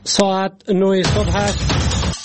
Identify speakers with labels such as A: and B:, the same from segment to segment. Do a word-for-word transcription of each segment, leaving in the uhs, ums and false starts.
A: ساعت نه صبح است.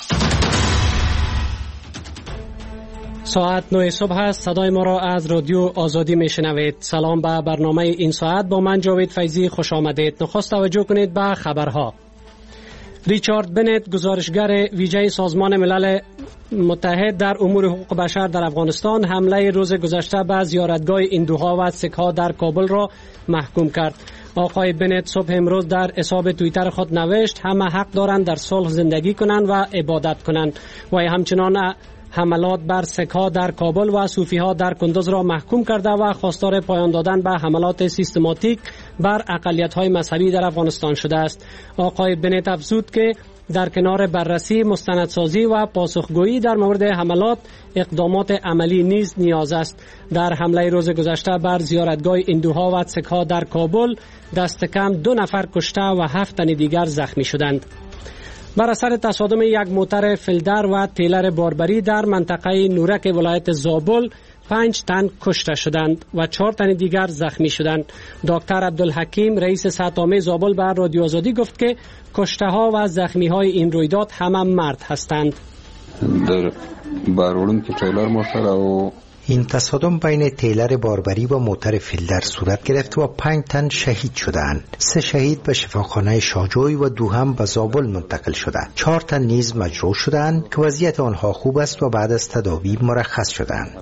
A: ساعت نه صبح است. صدای ما را از رادیو آزادی میشنوید. سلام به برنامه این ساعت. با من جاوید فیضی خوش آمدید. نخست توجه کنید به خبرها. ریچارد بنت، گزارشگر ویژه سازمان ملل متحد در امور حقوق بشر در افغانستان، حمله روز گذشته به زیارتگاه هندوها و سیک‌ها در کابل را محکوم کرد. آقای بنت صبح امروز در حساب توییتر خود نوشت: همه حق دارند در صلح زندگی کنند و عبادت کنند. و همچنان حملات بر سیک‌ها در کابل و صوفی‌ها در کندوز را محکوم کرده و خواستار پایان دادن به حملات سیستماتیک بر اقلیت‌های مذهبی در افغانستان شده است. آقای بنت افزود که در کنار بررسی، مستندسازی و پاسخگویی در مورد حملات، اقدامات عملی نیز نیاز است. در حمله روز گذشته بر زیارتگاه هندوها و سیک‌ها در کابل دست کم دو نفر کشته و هفت تن دیگر زخمی شدند. بر اثر تصادم یک موتر فیلدر و تیلر باربری در منطقه نورک ولایت زابل، پنج تن کشته شدند و چهار تن دیگر زخمی شدند. دکتر عبدالحکیم، رئیس سطح‌عامه زابل، به رادیو آزادی گفت که کشته ها و زخمی های این رویداد همه مرد هستند.
B: در بارولم که تیلر موتر و
C: این تصادم بین تیلر باربری و موتر فیلدر صورت گرفت و پنج تن شهید شدند. سه شهید به شفاخانه شاجوی و دو هم به زابل منتقل شدند. چهار تن نیز مجروح شدند که وضعیت آنها خوب است و بعد از تداوی مرخص شدند.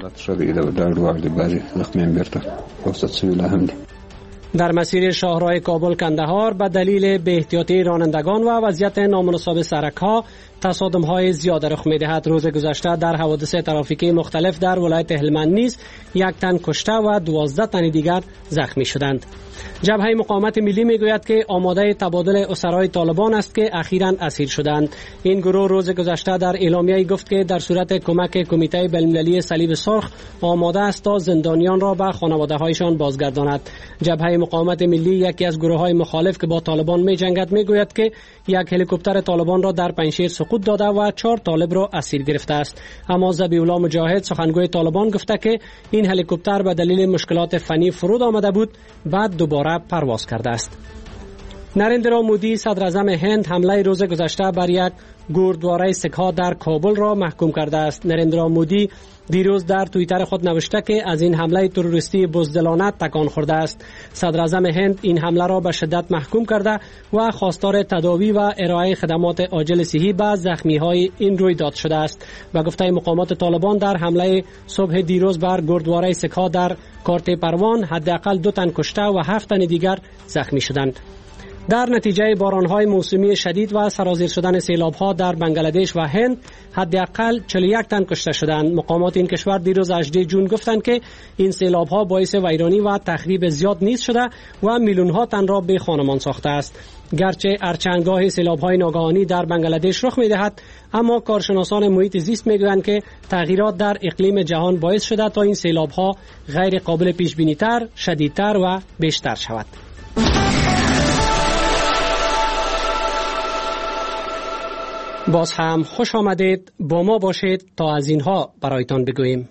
A: در مسیر شاهراه کابل کندهار به دلیل بی‌احتیاطی رانندگان و وضعیت نامناسب سرک‌ها تصادم‌های زیاد رخ می‌دهد. روز گذشته در حوادث ترافیکی مختلف در ولایت هلمند نیز یک تن کشته و دوازده تن دیگر زخمی شدند. جبهه مقاومت ملی میگوید که آماده تبادل اسرای طالبان است که اخیراً اسیر شدند. این گروه روز گذشته در اعلامیه‌ای گفت که در صورت کمک کمیته بین‌المللی صلیب سرخ آماده است تا زندانیان را به خانواده‌هایشان بازگرداند. جبهه مقاومت ملی، یکی از گروه‌های مخالف که با طالبان می‌جنگد، میگوید که یک هلیکوپتر طالبان را در پنجشیر سقوط داده و چهار طالب را اسیر گرفته است. اما ذبیح‌الله مجاهد، سخنگوی طالبان، گفته که این هلیکوپتر به دلیل مشکلات فنی فرود آمده بود، بعد دوباره پرواز کرده است. نریندرا مودی، صدر اعظم هند، حمله روز گذشته بر یک گوردواره سیک‌ها در کابل را محکوم کرده است. نریندرا مودی دیروز در توییتر خود نوشته که از این حمله تروریستی بزدلانه تکان خورده است. صدر اعظم هند این حمله را به شدت محکوم کرده و خواستار تداوی و ارائه خدمات عاجل صحی به زخمی‌های این رویداد شده است. و گفته مقامات طالبان در حمله صبح دیروز بر گوردواره سیک‌ها در کارت پروان حداقل دو تن کشته و هفت تن دیگر زخمی شدند. در نتیجه باران‌های موسمی شدید و سرازیر شدن سیلاب‌ها در بنگلادش و هند حداقل چهل و یک تن کشته شدند. مقامات این کشور دیروز هجدهم ژوئن گفتند که این سیلاب‌ها باعث ویرانی و تخریب زیاد نیز شده و میلیون‌ها تن را بی خانمان ساخته است. گرچه ارچنگاه سیلاب‌های ناگهانی در بنگلادش رخ می‌دهد، اما کارشناسان محیط زیست می‌گویند که تغییرات در اقلیم جهان باعث شده تا این سیلاب‌ها غیر قابل پیش‌بینی‌تر، شدیدتر و بیشتر شود. باز هم خوش آمدید. با ما باشید تا از اینها برایتان بگوییم.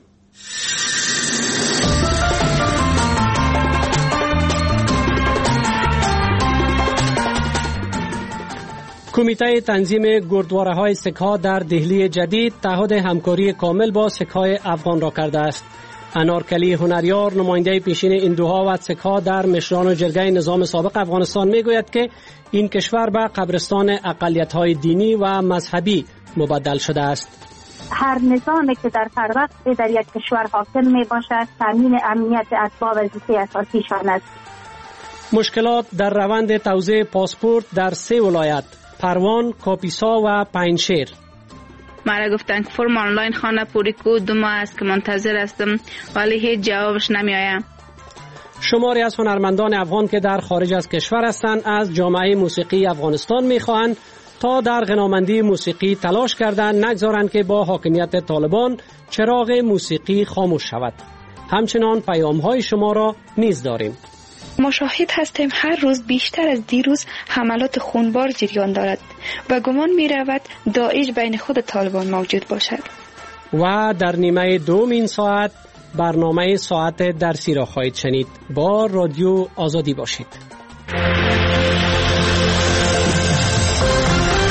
A: کمیته تنظیم گوردواره‌های سیک‌ها در دهلی جدید تعهد همکاری کامل با سیک‌های افغان را کرده است. انارکلی هنریار، نماینده پیشین هندوها و سیک‌ها در مشران و جرگه نظام سابق افغانستان میگوید که این کشور به قبرستان اقلیت‌های دینی و مذهبی مبدل شده است.
D: هر نظامی که در هر وقت در یک کشور حاکم می باشد، تامین امنیت اتباع وظیفه اساسیشان است.
A: مشکلات در روند توزیع پاسپورت در سه ولایت: پروان، کاپیسا و پنجشیر.
E: مرا گفتن که فرم آنلاین خانه پوری کو، دو ماه است که منتظر هستم ولی هیچ جوابش نمی آید.
A: شماری از هنرمندان افغان که در خارج از کشور هستند از جامعه موسیقی افغانستان می‌خواهند تا در غنامندی موسیقی تلاش کردند نگذارند که با حاکمیت طالبان چراغ موسیقی خاموش شود. همچنان پیام‌های شما را نیز داریم.
F: ما شاهد هستیم هر روز بیشتر از دیروز حملات خونبار جریان دارد و گمان می رود داعش بین خود طالبان موجود باشد.
A: و در نیمه دوم این ساعت برنامه ساعت درسی را خواهید شنید. با رادیو آزادی باشید.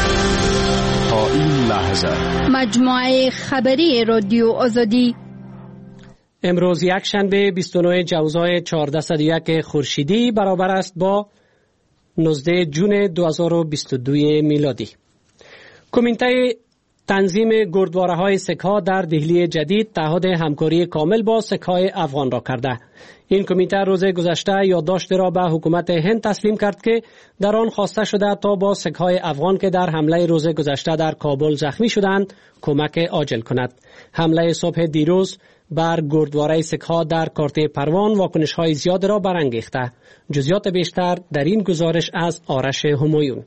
G: هزار.
H: مجموعه خبری رادیو آزادی.
A: امروز یک شنبه بیست و نه جوزای چهارده صد و یک خورشیدی برابر است با نوزده جون دو هزار و بیست و دو میلادی. کمیته تنظیم گردواره های سک‌ها در دهلی جدید تعهد همکاری کامل با سک‌های افغان را کرده. این کمیته روز گذشته یادداشتی را به حکومت هند تسلیم کرد که در آن خواسته شده تا با سک‌های افغان که در حمله روز گذشته در کابل زخمی شدند کمک عاجل کند. حمله صبح دیروز بر گردواره سک‌ها در کارته پروان واکنش‌های زیاد را برانگیخته. جزئیات بیشتر در این گزارش از آرش همایون.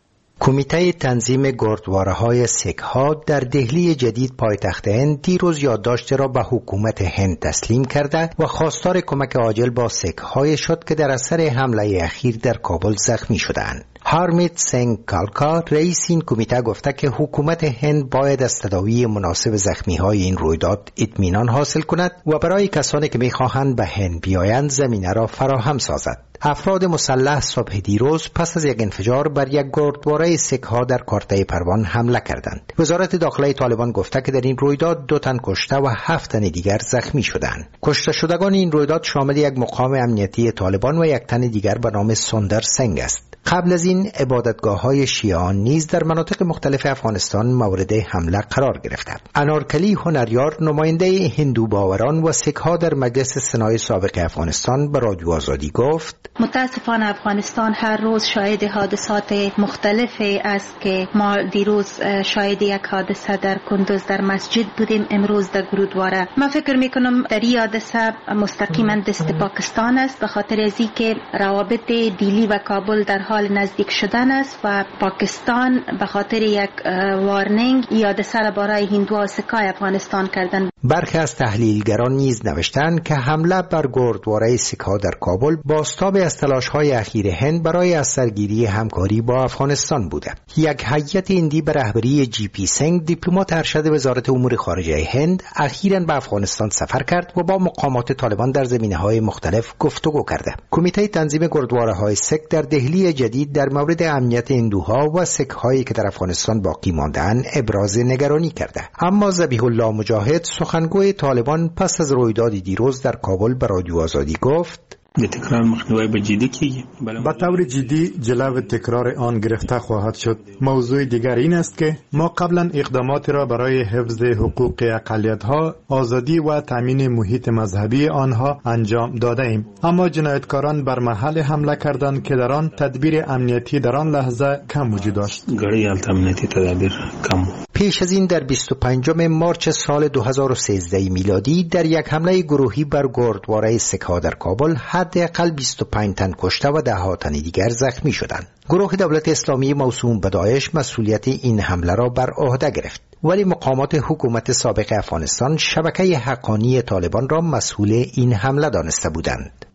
C: کمیته تنظیم گردواره‌های سک‌ها در دهلی جدید پایتخت هند دیروز یادداشتی را به حکومت هند تسلیم کرده و خواستار کمک عاجل با سک‌های شد که در اثر حمله اخیر در کابل زخمی شدند. هارمیت سنگ کالکا رئیس این کمیته گفته که حکومت هند باید از تداوی مناسب زخمی‌های این رویداد اطمینان حاصل کند و برای کسانی که می‌خواهند به هند بیایند زمینه را فراهم سازد. افراد مسلح صبح دیروز پس از یک انفجار بر یک گردواره سک‌ها در کارته پروان حمله کردند. وزارت داخله طالبان گفته که در این رویداد دو تن کشته و هفت تن دیگر زخمی شدند. کشته شدگان این رویداد شامل یک مقام امنیتی طالبان و یک تن دیگر به نام سوندر سنگ است. قبل از این عبادتگاه‌های شیعیان نیز در مناطق مختلف افغانستان مورد حمله قرار گرفتند. انارکلی هنریار نماینده هندو باوران و سک‌ها در مجلس سنای سابق افغانستان به رادیو آزادی گفت:
I: متاسفانه افغانستان هر روز شاهد حادثات مختلفی است که ما دیروز شاهد یک حادثه در کندوز در مسجد بودیم، امروز در گرودواره. من فکر میکنم در این حادثه مستقیما دست پاکستان است، به خاطر از اینکه روابط دیلی و کابل در حال نزدیک شدن است و پاکستان به خاطر یک وارنینگ این حادثه را برای هندوها و سکای افغانستان کردن.
C: برخی از تحلیلگران نیز نوشتند که حمله بر گردواره سک‌ها در کابل بازتاب از تلاش‌های اخیر هند برای از سرگیری همکاری با افغانستان بوده. یک هیئت هندی به رهبری جی پی سنگ، دیپلمات ارشد وزارت امور خارجه هند، اخیراً به افغانستان سفر کرد و با مقامات طالبان در زمینه‌های مختلف گفتگو کرده. کمیته تنظیم گردواره‌های سک در دهلی جدید در مورد امنیت هندوها و سک‌هایی که در افغانستان باقی مانده‌اند ابراز نگرانی کرده. اما ذبیح الله مجاهد سخنگوی طالبان پس از رویداد دیروز در کابل به رادیو آزادی گفت:
J: به تکرار مخنیوی به جدی کیږي.
K: به طور جدی جلو تکرار آن گرفته خواهد شد. موضوع دیگر این است که ما قبلا اقدامات را برای حفظ حقوق اقلیت‌ها، آزادی و تامین محیط مذهبی آنها انجام داده ایم، اما جنایتکاران بر محل حمله کردند که در آن تدبیر امنیتی در آن لحظه کم وجود داشت.
J: گاری امنیتی تدبیر کم.
C: پیش از این در بیست و پنجم مارچ سال دو هزار و سیزده میلادی در یک حمله گروهی بر گردواره سک‌ها در کابل حداقل بیست و پنج تن کشته و ده ها تن دیگر زخمی شدند. گروه دولت اسلامی موسوم به داعش مسئولیت این حمله را بر عهده گرفت، ولی مقامات حکومت سابق افغانستان شبکه حقانی طالبان را مسئول این حمله دانسته بودند.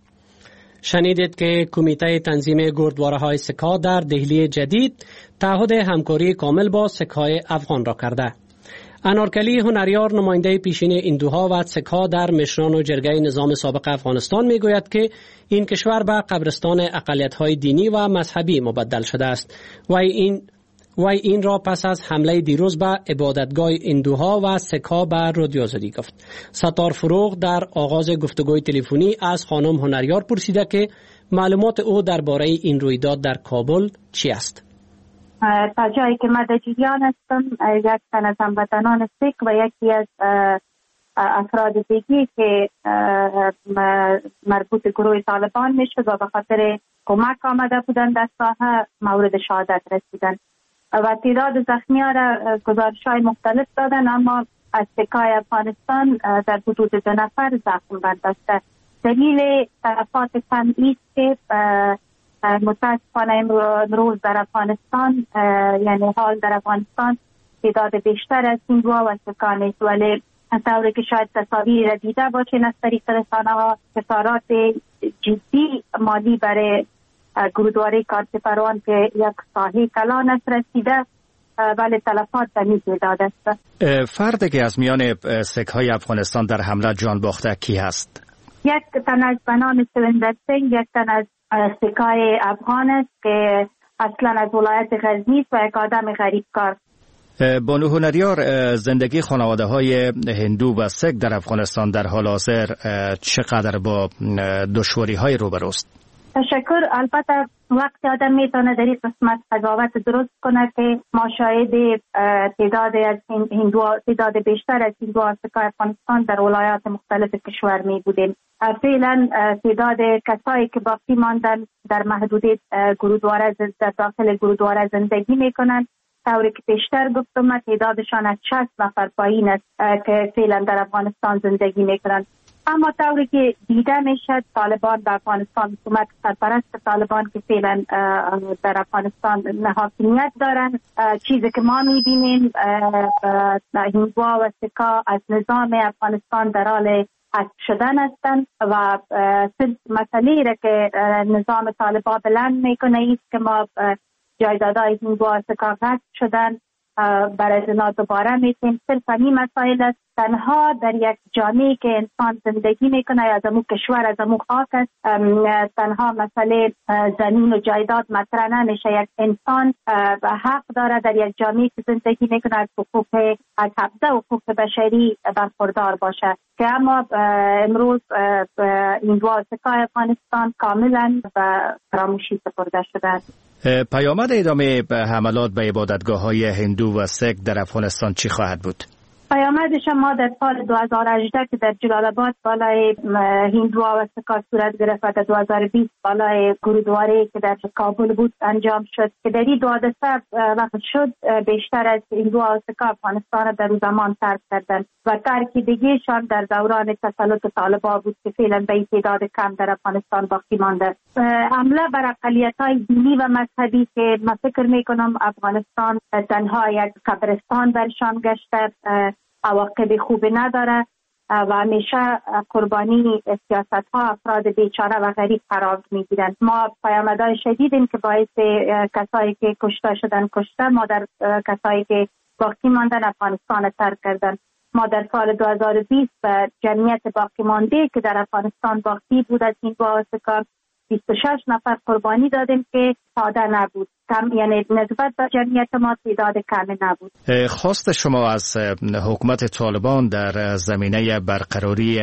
A: شنیدید که کمیته تنظیم گردواره‌های سک‌ها در دهلی جدید تعهد همکاری کامل با سک‌های افغان را کرده. انارکلی هنریار نماینده پیشین هندوها و سک‌ها در مشران و جرگه نظام سابق افغانستان میگوید که این کشور به قبرستان اقلیت‌های دینی و مذهبی مبدل شده است و این و این را پس از حمله دیروز به عبادتگاه هندوها و سک‌ها به رادیو آزادی گفت. ستار فروغ در آغاز گفتگوی تلفنی از خانم هنریار پرسیده که معلومات او درباره این رویداد در کابل چی است.
D: تا جایی که من در جریان هستم، یک تن از هموطنان سک و یکی از افراد دیگی که مربوط گروه طالبان میشد و به خاطر کمک آمده بودند در ساحه مورد شهادت رسیدن و تعداد زخمی ها را گزارش های مختلف دادن، اما از سکای افغانستان در حدود دو نفر زخم برداشته. دلیل تلفات کم ایست که متاسفانه امروز در افغانستان، یعنی حال در افغانستان تعداد بیشتر از هندوها و سکان است، ولی طوری که شاید تصاویر را دیده باشین از طریق رسانه ها، خسارات جدی مالی برای گرودواره کارت پروان که یک ساحه کلان است رسیده، ولی تلفات در این تعداد است.
G: فردی که از میان سک‌های افغانستان در حمله جان باخته کی هست؟
D: یک تن از به نام سوندر سنگ، یک تن از سکای افغان است که اصلا از ولایت غزنی و یک آدم غریبکار.
G: بانو هنریار، زندگی خانواده های هندو و سیک در افغانستان در حال حاضر چقدر با دشواری های روبروست؟
D: تشکر. البته وقتی آدم میتونه در این قسمت قضاوت درست کنه که ما شاهد تعداد از هندو تعداد بیشتر از هندو آسکای افغانستان در ولایات مختلف کشور می بودیم. فعلا تعداد کسایی که باقی ماندن در محدوده گرودواره در داخل گرودواره زندگی میکنن، طوری که بیشتر گفتم تعدادشان از شصت نفر پایین است که فعلا در افغانستان زندگی میکنن. اما طوری که دیده میشد طالبان در افغانستان، حکومت سرپرست طالبان که فعلا در افغانستان حاکمیت دارن، چیزی که ما میبینیم هندوها و سکا از نظام افغانستان در حال حذف شدن هستند و صرف مسئله را که نظام طالبان بلند میکنه ایست که ما جایدادهای هندوها و سکا حذف شدن برای زنا دوباره میتیم. صرف این مسائل است. تنها در یک جامعه که انسان زندگی میکنه از امو کشور از امو خاک است، تنها مسئله زمین و جایداد مطرح نمیشه. یک انسان حق داره در یک جامعه که زندگی میکنه از حقوق از هفده حقوق بشری برخوردار باشه که اما امروز هندوها و سکای افغانستان کاملا به فراموشی سپرده شده است.
G: پیامد ادامه حملات به عبادتگاه های هندو و سیک در افغانستان چی خواهد بود؟
D: پیامدش ما در سال دو هزار و هجده که در جلال آباد بالای هندوها و سکا صورت گرفت و در دو هزار و بیست بالای گرودواره که در کابل بود انجام شد که در این دو حادثه وقت شد بیشتر از هندوها و سکا افغانستان در اون زمان ترک کردند و ترک دیگهشان در دوران تسلط طالبان بود که فعلا به تعداد کم در افغانستان باقی مانده. حمله بر اقلیت‌های دینی و مذهبی که من فکر میکنم افغانستان تنها یک قبرستان برشان گشته، عواقب خوبی نداره و همیشه قربانی سیاست ها افراد بیچاره و غریب قرار میگیرند. ما پیامدهای شدیدیم که باعث کسایی که کشته شدن کشته، ما در کسایی که باقی ماندن افغانستان ترک کردن. ما در سال دو هزار و بیست جمعیت باقی مانده که در افغانستان باقی بود از این واسطه بیست و شش نفر قربانی دادیم که ساده نبود، کم، یعنی نسبت به جمعیت ما تعداد کمی نبود.
G: خواست شما از حکومت طالبان در زمینه برقراری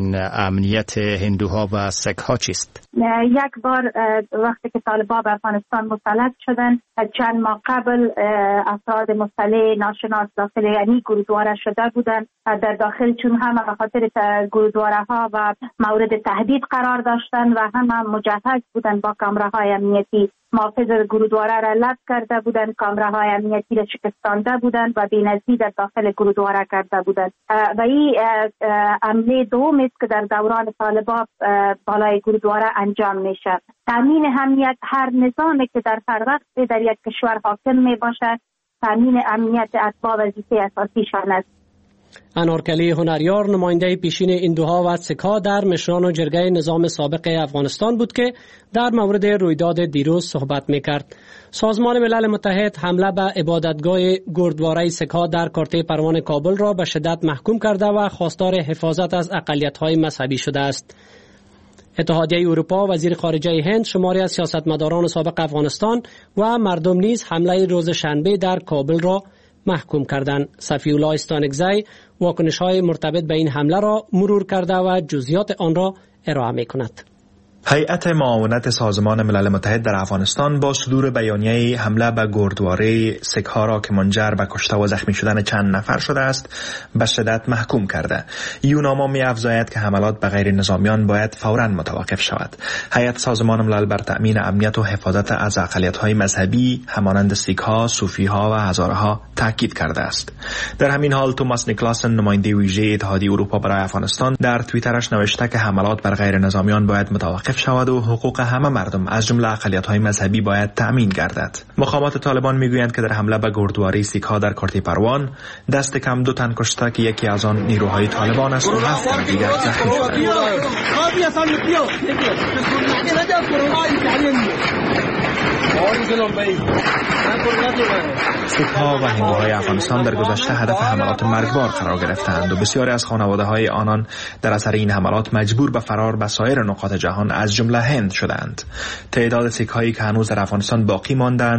G: امنیت هندوها و سکها چیست؟
D: یک بار وقتی که طالبان به افغانستان مسلط شدن، چند ماه قبل افراد مسلح ناشناس داخل یعنی گرودواره شده بودند. در داخل چون همه به خاطر گرودواره ها و مورد تهدید قرار داشتن و همه مجهز بودن با کامراهای امنیتی، محافظ گرودواره را لب کرده بودند، کامراهای امنیتی را شکستانده بودند و بی‌نظیر در داخل گرودواره کرده بودند. و این حمله دوم است که در دوران طالبان بالای گرودواره انجام میشه. تامین امنیت هر نظامی که در هر وقت در یک کشور حاکم می باشد، تامین امنیت اتباع وظیفه اساسیشان است.
A: انارکلی هنریار، نماینده پیشین هندوها و سکها در مشران و جرگه نظام سابق افغانستان بود که در مورد رویداد دیروز صحبت میکرد. سازمان ملل متحد حمله به عبادتگاه گرودواره سکها در کارته پروان کابل را به شدت محکوم کرده و خواستار حفاظت از اقلیت‌های مذهبی شده است. اتحادیه اروپا، وزیر خارجه هند، شماری از سیاستمداران سابق افغانستان و مردم نیز حمله روز شنبه در کابل را محکوم کردند. صفی الله استانکزی واکنش‌های مرتبط به این حمله را مرور کرده و جزئیات آن را ارائه می‌کند.
L: هیئت معاونت سازمان ملل متحد در افغانستان با صدور بیانیه حمله به گرودواره سکها را که منجر به کشته و زخمی شدن چند نفر شده است به شدت محکوم کرده. یوناما می‌افزاید که حملات به غیر نظامیان باید فوراً متوقف شود. هیئت سازمان ملل بر تأمین امنیت و حفاظت از اقلیت‌های مذهبی همانند سیک‌ها، صوفی‌ها و هزاره‌ها تاکید کرده است. در همین حال توماس نیکلاسن، نماینده ویژه اتحادیه اروپا برای افغانستان، در توییترش نوشته که حملات بر غیر نظامیان باید متوقف شود و حقوق همه مردم از جمله اقلیت‌های مذهبی باید تأمین گردد. مقامات طالبان میگویند که در حمله به گرودواره سیک‌ها در کارته پروان دست کم دو تن کشته که یکی از آن نیروهای طالبان است و هفت تن دیگر زخمی شدند. سیک‌ها و هندوهای افغانستان در گذشته هدف حملات مرگبار قرار گرفتند و بسیاری از خانواده‌های آنان در اثر این حملات مجبور به فرار به سایر نقاط جهان از جمله هند شدند. تعداد سیک‌هایی که هنوز در افغانستان باقی ماندند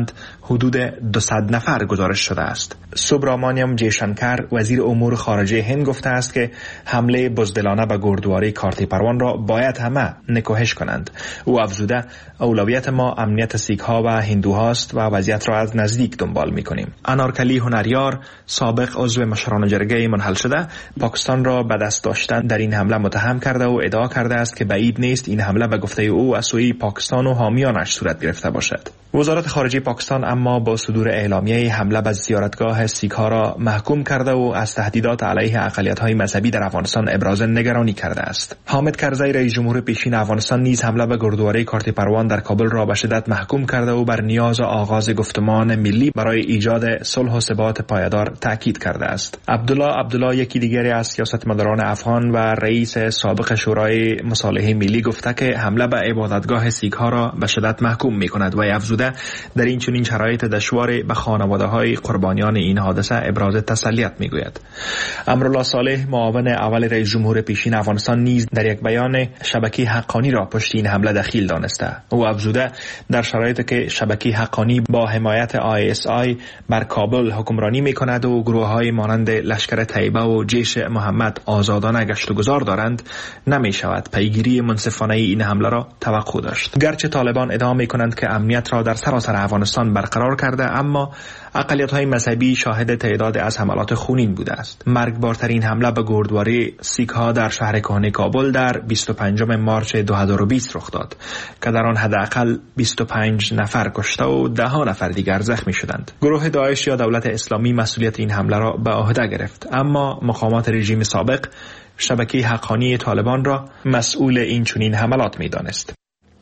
L: حدود دویست نفر گزارش شده است. سوبرامانیام جیشنکر وزیر امور خارجه هند گفته است که حمله بزدلانه به گردواره کارتی پروان را باید همه نکوهش کنند. او افزوده اولویت ما امنیت سیک ها و هندوهاست و وضعیت را از نزدیک دنبال می‌کنیم. انارکلی هنریار سابق عضو مشران جرگه منحل شده پاکستان را به دست داشتن در این حمله متهم کرده و ادعا کرده است که بعید نیست این حمله به گفته او از سوی پاکستان و حامیانش صورت گرفته باشد. وزارت خارجه پاکستان اما با صدور اعلامیه حمله به زیارتگاه سیک ها را محکوم کرده و از تهدیدات علیه اقلیت‌های مذهبی در افغانستان ابراز نگرانی کرده است. حامد کرزی رئیس جمهور پیشین افغانستان نیز حمله به گردواره کارتی پروان در کابل را به شدت محکوم کرده و بر نیاز آغاز گفتمان ملی برای ایجاد صلح و ثبات پایدار تاکید کرده است. عبدالله عبدالله یکی دیگری از سیاستمداران افغان و رئیس سابق شورای مصالحه ملی گفته که حمله به عبادتگاه سیک ها را به شدت محکوم می‌کند و افزوده در این چنین شرایط دشوار به خانواده‌های قربانیان این حادثه ابراز تسلیت می‌گوید. امرالله صالح معاون اول رئیس جمهور پیشین افغانستان نیز در یک بیان شبکه حقانی را پشت این حمله دخیل دانسته. او افزوده در شرایطی که شبکه حقانی با حمایت آی اس آی بر کابل حکمرانی می‌کند و گروه‌های مانند لشکر طیبه و جیش محمد آزادانه گشت و گذار دارند، نمی‌شود پیگیری منصفانه این حمله را توقع داشت. گرچه طالبان ادعا می‌کنند که امنیت را در سراسر افغانستان برقرار کرده، اما اقلیت‌های مذهبی شاهد تعداد از حملات خونین بوده است. مرگبارترین حمله به گردواره سیک ها در شهر کهنه کابل در بیست و پنجم مارس دو هزار و بیست رخ داد که در آن حداقل بیست و پنج نفر کشته و ده ها نفر دیگر زخمی شدند. گروه داعش یا دولت اسلامی مسئولیت این حمله را به عهده گرفت، اما مقامات رژیم سابق شبکه حقانی طالبان را مسئول این چنین حملات می‌دانست.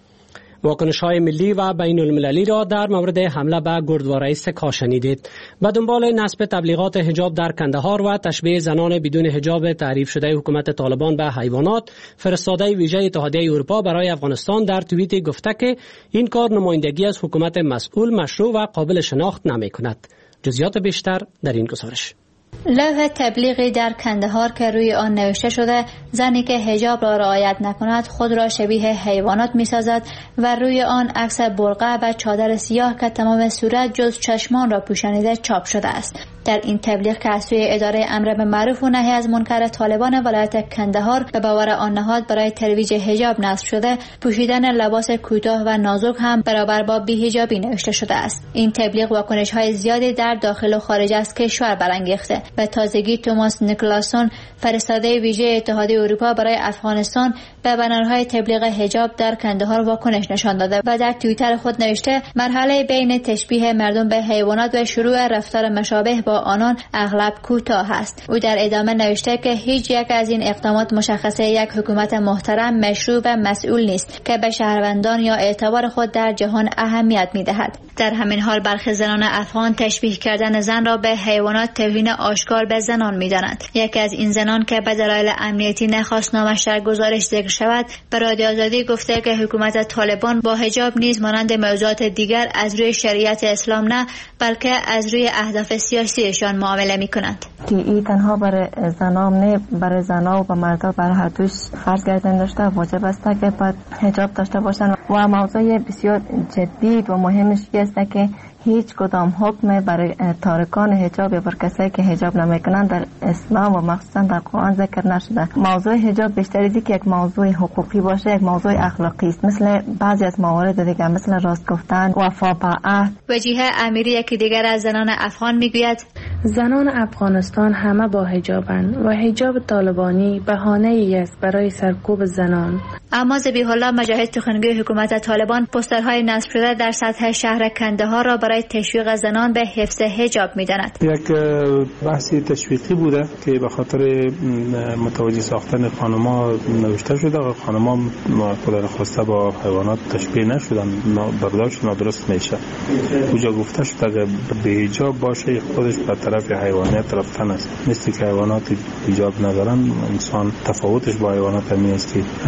A: واکنش‌های ملی و بین المللی را در مورد حمله به گردواره سکا شنیدید. به دنبال نصب تبلیغات حجاب در کندهار و تشبیه زنان بدون حجاب تعریف شده حکومت طالبان به حیوانات، فرستاده ویژه اتحادیه اروپا برای افغانستان در توییتی گفته که این کار نمایندگی از حکومت مسئول، مشروع و قابل شناخت نمی‌کند. جزئیات بیشتر در این گزارش.
M: لوح تبلیغی در کندهار که روی آن نوشته شده زنی که حجاب را رعایت نکند خود را شبیه حیوانات می‌سازد و روی آن عکس برقع و چادر سیاه که تمام صورت جز چشمان را پوشانیده چاپ شده است. در این تبلیغ که از سوی اداره امر به معروف و نهی از منکر طالبان ولایت کندهار به باور آن نهاد برای ترویج حجاب نصب شده، پوشیدن لباس کوتاه و نازک هم برابر با بی‌حجابی نوشته شده است. این تبلیغ واکنش‌های زیادی در داخل و خارج از کشور برانگیخته. به تازگی توماس نیکلاسون فرستاده ویژه اتحادیه اروپا برای افغانستان به بنرهای تبلیغ حجاب در کندهار واکنش نشان داده و در توییتر خود نوشته مرحله بین تشبیه مردم به حیوانات و شروع رفتار مشابه با آنان اغلب کوتاه است. او در ادامه نوشته که هیچ یک از این اقدامات مشخصه یک حکومت محترم، مشروع و مسئول نیست که به شهروندان یا اعتبار خود در جهان اهمیت می‌دهد. در همین حال برخی زنان افغان تشبیه کردن زن را به حیوانات توهین آشکار به زنان می‌دانند. یکی از این زنان که به دلایل امنیتی نخواست نامش در گزارش ذکر شود، به رادیو آزادی گفته که حکومت طالبان با حجاب نیز مانند موضوعات دیگر از روی شریعت اسلام نه، بلکه از روی اهداف سیاسیشان معامله می‌کنند.
N: این تنها برای زنان نه، برای زنان و با مردا برای هر دوش فرض گردن داشته واجب است که باید حجاب داشته باشند و موضوع بسیار جدی و مهمش است که هیچ کدام حکم برای تارکان حجاب یا بر کسایی که حجاب نمیکنند در اسلام و مخصوصا در قرآن ذکر نشده. موضوع حجاب بیشتر از اینکه یک موضوع حقوقی باشه، یک موضوع اخلاقی است، مثل بعضی از موارد دیگه مثل راست گفتن، وفا به عهد.
M: وجیه امیری یکی دیگر از زنان افغان میگوید
O: زنان افغانستان همه با حجابند و حجاب طالبانی بهانه‌ای است برای سرکوب زنان.
M: اما ذبیح الله مجاهد سخنگوی حکومت طالبان پوسترهای نصب شده در سطح شهر کندهار را برای تشویق زنان به حفظ حجاب می‌داند.
J: یک بحثی تشویقی بوده که به خاطر متوجه ساختن خانم‌ها نوشته شده و خانم‌ها خدا خواسته با حیوانات تشبیه نشدن، برداشت نادرست میشه. اونجا گفته شده که به حجاب باشه خودش به طرف حیوانات رفتن است. مثل که حیوانات حجاب ندارن، انسان تفاوتش با حیوانات همین است که شکل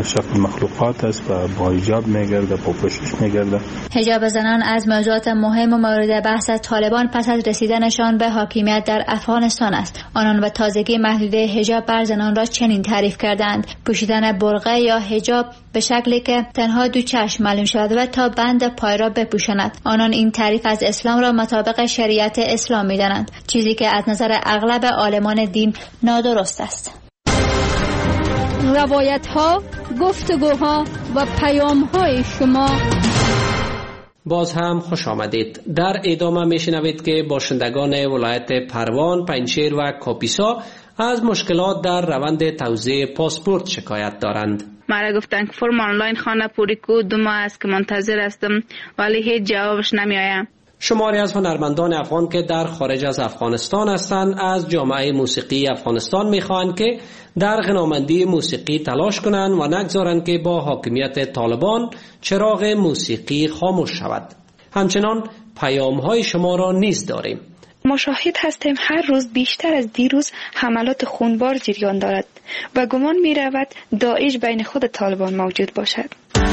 J: مخلوقات است و با حجاب میگرده، با پوشش میگرده.
M: حجاب زنان از موضوعات مهم و مورد بحث طالبان پس از رسیدنشان به حاکمیت در افغانستان است. آنان به تازگی محدوده حجاب بر زنان را چنین تعریف کردند: پوشیدن برقع یا حجاب به شکلی که تنها دو چشم معلوم شود و تا بند پای را بپوشاند. آنان این تعریف از اسلام را مطابق شریعت اسلام می‌دانند، چیزی که از نظر اغلب عالمان دین نادرست است.
H: روایت ها، گفتگوها و پیام های شما.
A: باز هم خوش آمدید. در ادامه میشنوید که باشندگان ولایت پروان، پنجشیر و کاپیسا از مشکلات در روند توزیع پاسپورت شکایت دارند.
E: مرا گفتن که فرم آنلاین خانه پوری کو دو ماه است که منتظر هستم ولی هیچ جوابش نمیآید.
A: شماری از هنرمندان افغان که در خارج از افغانستان هستند از جامعه موسیقی افغانستان میخواهند که در غنامندی موسیقی تلاش کنند و نگذارند که با حاکمیت طالبان چراغ موسیقی خاموش شود. همچنان پیام های شما را نیز داریم.
F: ما شاهد هستیم هر روز بیشتر از دیروز حملات خونبار جریان دارد و گمان می رود داعش بین خود طالبان موجود باشد.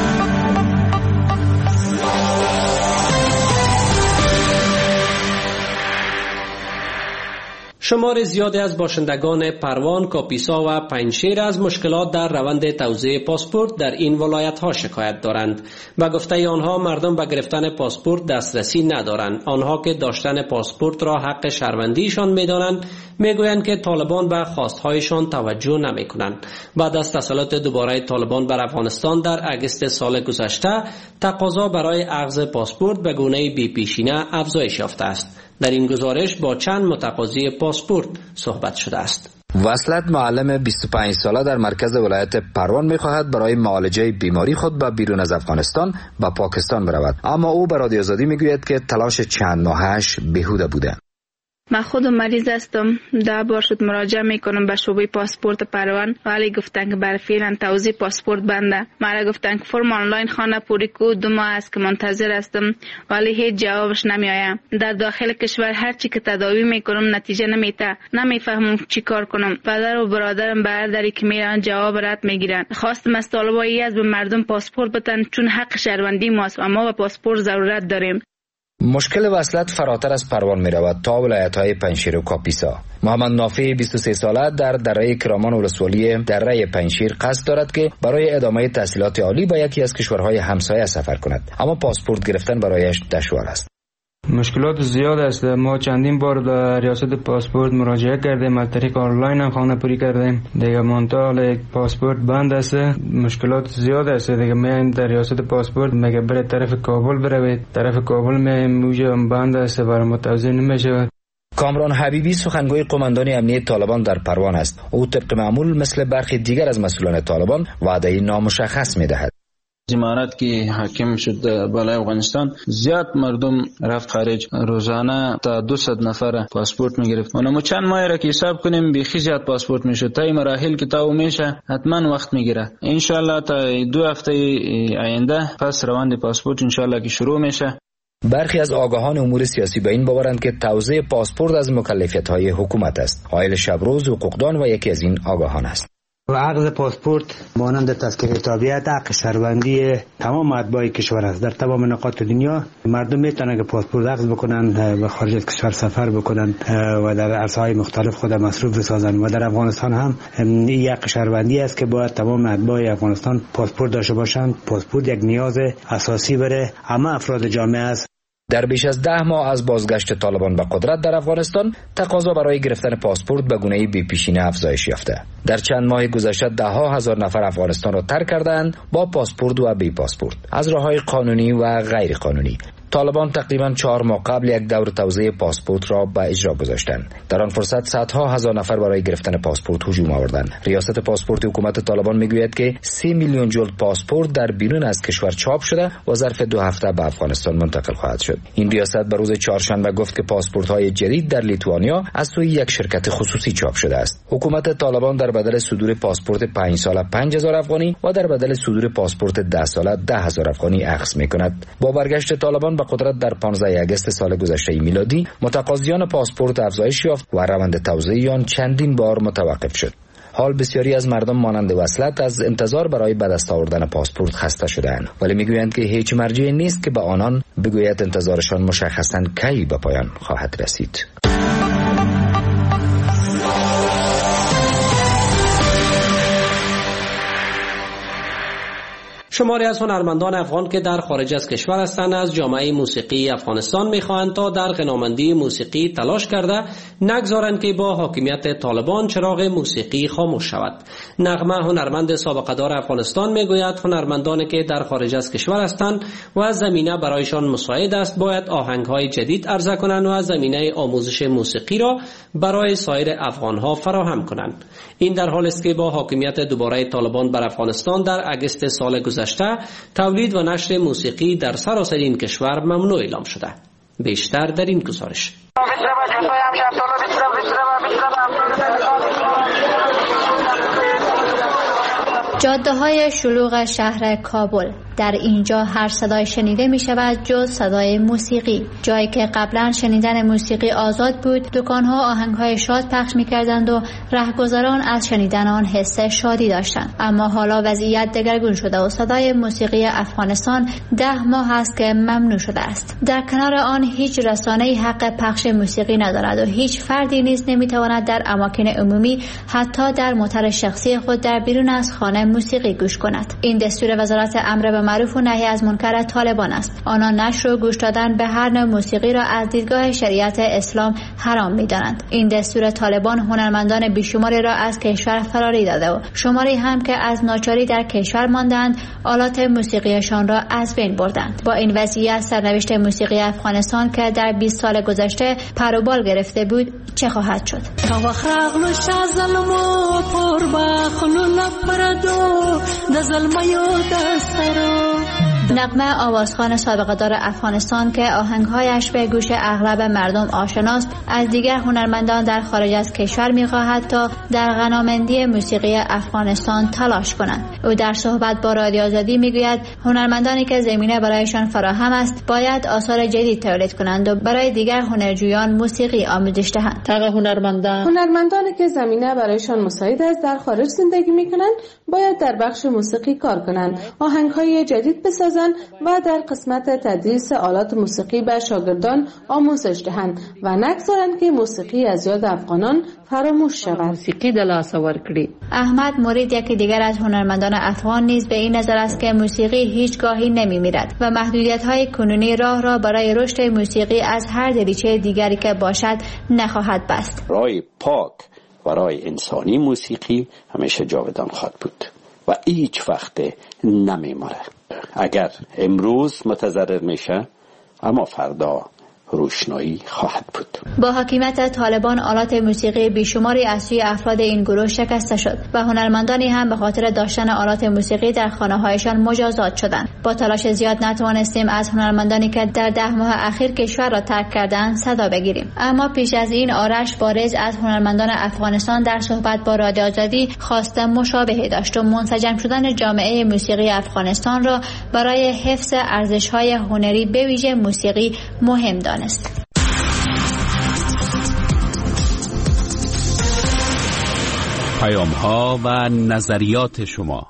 A: شمار زیادی از باشندگان پروان، کاپیسا و پنجشیر از مشکلات در روند توزیع پاسپورت در این ولایت ها شکایت دارند. به گفته آنها مردم به گرفتن پاسپورت دسترسی ندارند. آنها که داشتن پاسپورت را حق شهروندیشان می‌دانند، میگویند که طالبان به خواستهایشان توجه نمی‌کنند. بعد از تسلط دوباره طالبان بر افغانستان در اگست سال گذشته، تقاضا برای اخذ پاسپورت به گونه بی پیشینه افزایش یافته است. در این گزارش با چند متقاضی پاسپورت صحبت شده است.
P: وصلت معلم بیست و پنج ساله در مرکز ولایت پروان می‌خواهد برای معالجه بیماری خود به بیرون از افغانستان به پاکستان برود، اما او به رادیو آزادی میگوید که تلاش چند ماهش بیهوده بوده.
E: من خودم مریض هستم، ده بار شد مراجعه میکنم به شعبه پاسپورت پروان ولی گفتن که برای فعلا توزیع پاسپورت بنده. مرا گفتن که فرم آنلاین خانه پوری کو دو ماه است که منتظر هستم ولی هیچ جوابش نمیآید. در داخل کشور هر چی که تداوی میکنم نتیجه نمیده، نمیفهمم چی کار کنم. پدر و برادرم برادری که میرن جواب رد میگیرن. خواستم از طالبایی از به مردم پاسپورت بدن چون حق شهروندی ماست و ما به پاسپورت ضرورت داریم.
P: مشکل وصلت فراتر از پروان می رود تا ولایت‌های پنجشیر و کاپیسا. محمد نافی بیست و سه ساله در دره کرامان ولسوالی دره پنجشیر قصد دارد که برای ادامه تحصیلات عالی به یکی از کشورهای همسایه سفر کند، اما پاسپورت گرفتن برایش دشوار است.
Q: مشکلات زیاد است. ما چندین بار در ریاست پاسپورت مراجعه کردیم، از طریق آنلاین هم خانه پوری کردیم، دیگه منتها پاسپورت بند است. مشکلات زیاد است دیگه. میایم در ریاست پاسپورت میگه بره طرف کابل بروید، طرف کابل میایم موجه بند است، برای متوجه نمیشه.
P: کامران حبیبی سخنگوی قماندان امنیت طالبان در پروان است. او طبق معمول مثل برخی دیگر از مسئولان طالبان وعده نامشخص میدهد.
R: امارات که حاکم شد بالای افغانستان، زیاد مردم رفت خارج، روزانه تا دویست نفر پاسپورت میگرفت. اونم چند ماه را که حساب کنیم بیخی زیاد پاسپورت میشد. تا این مراحل که تا میشه حتما وقت میگیره. ان شاء الله تا دو هفته آینده پس روند پاسپورت ان شاء الله که شروع میشه.
P: برخی از آگاهان امور سیاسی به این باورند که توزیع پاسپورت از مکلفیت‌های حکومت است. عایل شبروز حقوقدان و یکی از این آگاهان است.
S: اخذ پاسپورت مانند تذکره تابعیت حق شهروندی تمام اتباع کشور است. در تمام نقاط دنیا مردم میتونن که پاسپورت اخذ بکنن و خارج از کشور سفر بکنن و در عرصه‌های مختلف خود مصروف بسازن و در افغانستان هم این حق شهروندی است که باید تمام اتباع افغانستان پاسپورت داشته باشند. پاسپورت یک نیاز اساسی برای همه افراد جامعه است.
P: در بیش از ده ماه از بازگشت طالبان به قدرت در افغانستان، تقاضا برای گرفتن پاسپورت به گونه‌ای بی پیشینه افزایش یافته. در چند ماه گذشته ده ها هزار نفر افغانستان را ترک کردند با پاسپورت و بی پاسپورت از راه‌های قانونی و غیر قانونی. طالبان تقریباً چهار ماه قبل یک دور توزیع پاسپورت را به اجرا گذاشتند. در آن فرصت صدها هزار نفر برای گرفتن پاسپورت هجوم آوردند. ریاست پاسپورت حکومت طالبان میگوید که سه میلیون جلد پاسپورت در بیرون از کشور چاپ شده و ظرف دو هفته به افغانستان منتقل خواهد شد. این ریاست به روز چهارشنبه گفت که پاسپورت‌های جدید در لیتوانیا از سوی یک شرکت خصوصی چاپ شده است. حکومت طالبان در بدل صدور پاسپورت پنج ساله پنج هزار افغانی و در بدل صدور پاسپورت ده ساله ده هزار افغانی اخذ می‌کند. با برگشت طالبان به قدرت در پانزده آگوست سال گذشته میلادی، متقاضیان پاسپورت افزایش یافت و روند توزیع آن چندین بار متوقف شد. حال بسیاری از مردم مانند وصلت از انتظار برای به دست آوردن پاسپورت خسته شده‌اند، ولی میگویند که هیچ مرجعی نیست که به آنان بگوید انتظارشان مشخصاً کی به پایان خواهد رسید.
A: شماری از هنرمندان افغان که در خارج از کشور هستند از جامعه موسیقی افغانستان می‌خواهند تا در غنامندی موسیقی تلاش کرده نگذارند که با حاکمیت طالبان چراغ موسیقی خاموش شود. نغمه هنرمند سابقه دار افغانستان میگوید هنرمندانی که در خارج از کشور هستند و زمینه برایشان مساعد است باید آهنگ‌های جدید عرضه کنند و زمینه آموزش موسیقی را برای سایر افغان‌ها فراهم کنند. این در حالی است که با حاکمیت دوباره طالبان بر افغانستان در اگست سال گذشته تولید و نشر موسیقی در سراسر این کشور ممنوع اعلام شده. بیشتر در این گزارش.
M: جاده های شلوغ شهر کابل، در اینجا هر صدای شنیده می شود جز صدای موسیقی. جایی که قبلا شنیدن موسیقی آزاد بود، دکانها آهنگهای شاد پخش می کردند و رهگذران از شنیدن آن حس شادی داشتند. اما حالا وضعیت دگرگون شده و صدای موسیقی افغانستان ده ماه است که ممنوع شده است. در کنار آن هیچ رسانه‌ای حق پخش موسیقی ندارد و هیچ فردی نیز نمی تواند در اماکن عمومی حتی در موتر شخصی خود در بیرون از خانه موسیقی گوش کند. این دستور وزارت امر به معروف و نهی از منکر طالبان است. آنان نشر و گوش دادن به هر نوع موسیقی را از دیدگاه شریعت اسلام حرام می‌دانند. این دستور طالبان هنرمندان بیشماری را از کشور فراری داده و شماری هم که از ناچاری در کشور ماندند آلات موسیقیشان را از بین بردند. با این وضعیت سرنوشت موسیقی افغانستان که در بیست سال گذشته پر و بال گرفته بود چه خواهد شد؟ نغمه آوازخوان سابقه دار افغانستان که آهنگهایش به گوش اغلب مردم آشناست از دیگر هنرمندان در خارج از کشور می‌خواهد تا در غنامندی موسیقی افغانستان تلاش کنند. او در صحبت با رادیو آزادی میگوید هنرمندانی که زمینه برایشان فراهم است باید آثار جدید تولید کنند و برای دیگر هنرجویان موسیقی آموزش دهند.
T: تقا هنرمندان هنرمندانی که زمینه برایشان مساعد است در خارج زندگی می‌کنند باید در بخش موسیقی کار کنند، آهنگ‌های جدید بسازند و در قسمت تدریس آلات موسیقی به شاگردان آموزش دهند و نگذارند که موسیقی از یاد افغانان فراموش شود. موسیقی دلاسور کړي.
M: احمد مرید یکی دیگر از هنرمندان افغان نیز به این نظر است که موسیقی هیچگاهی نمی‌میرد و محدودیت‌های کنونی راه را برای رشد موسیقی از هر دریچه دیگری که باشد نخواهد بست.
U: راه پاک و راه انسانی موسیقی همیشه جاودان خواهد بود و هیچ وقت نمی‌مره. اگر امروز متضرر میشه اما فردا روشنایی خواهد بود.
M: با حاکمیت طالبان آلات موسیقی بیشماری از سوی افراد این گروه شکسته شد و هنرمندانی هم به خاطر داشتن آلات موسیقی در خانه‌هایشان مجازات شدند. با تلاش زیاد نتوانستیم از هنرمندانی که در ده ماه اخیر کشور را ترک کردند صدا بگیریم. اما پیش از این آرش بارز از هنرمندان افغانستان در صحبت با رادیو آزادی خواست مشابهی داشت و منسجم شدن جامعه موسیقی افغانستان را برای حفظ ارزش‌های هنری به ویژه موسیقی مهم دانست.
V: پیام ها و نظریات شما.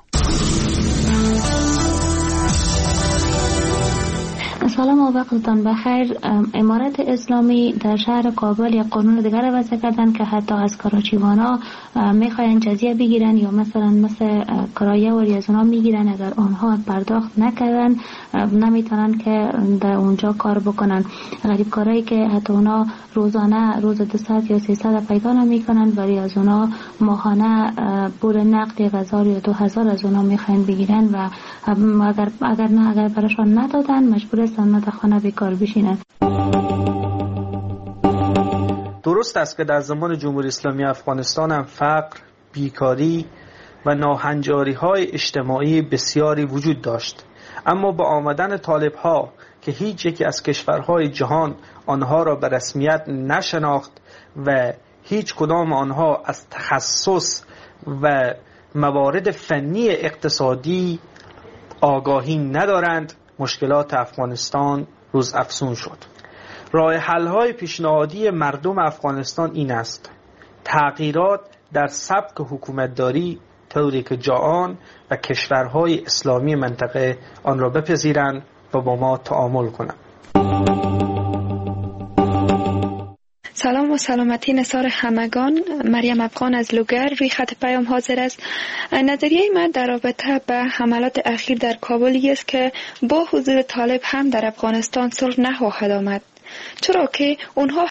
W: سلام و وقتتان بخیر. امارت اسلامی در شهر کابل یک قانون دیگر وضع کردن که حتی از کراچیوانا میخواین جزیه بگیرن یا مثلا مثل کرایه و ریازونا میگیرن، اگر آنها پرداخت نکردن نمیتونن که در اونجا کار بکنن. غریب کارایی که حتی اونا روزانه روز دویست یا سیصد پیدا نمیکنن ولی از اونا ماهانه پول نقد یک هزار یا دو هزار از اونا میخواین بگیرن و اگر اگر نه اگر براشون ندادن مجبور هستن در خانه بیکار بشینن.
X: درست است که در زمان جمهوری اسلامی افغانستان هم فقر، بیکاری و ناهنجاری های اجتماعی بسیاری وجود داشت، اما با آمدن طالب ها که هیچ یکی از کشورهای جهان آنها را به رسمیت نشناخت و هیچ کدام آنها از تخصص و موارد فنی اقتصادی آگاهی ندارند، مشکلات افغانستان روز افزون شد. راه حل های پیشنهادی مردم افغانستان این است: تغییرات در سبک حکومتداری طوری که جهان و کشورهای اسلامی منطقه آن را بپذیرند و با ما تعامل کنند.
F: سلام و سلامتی نثار همگان. مریم افغان از لوگر روی خط پیام حاضر است. نظریه من در رابطه به حملات اخیر در کابل است که با حضور طالب هم در افغانستان صلح نخواهد آمد، چرا که اونها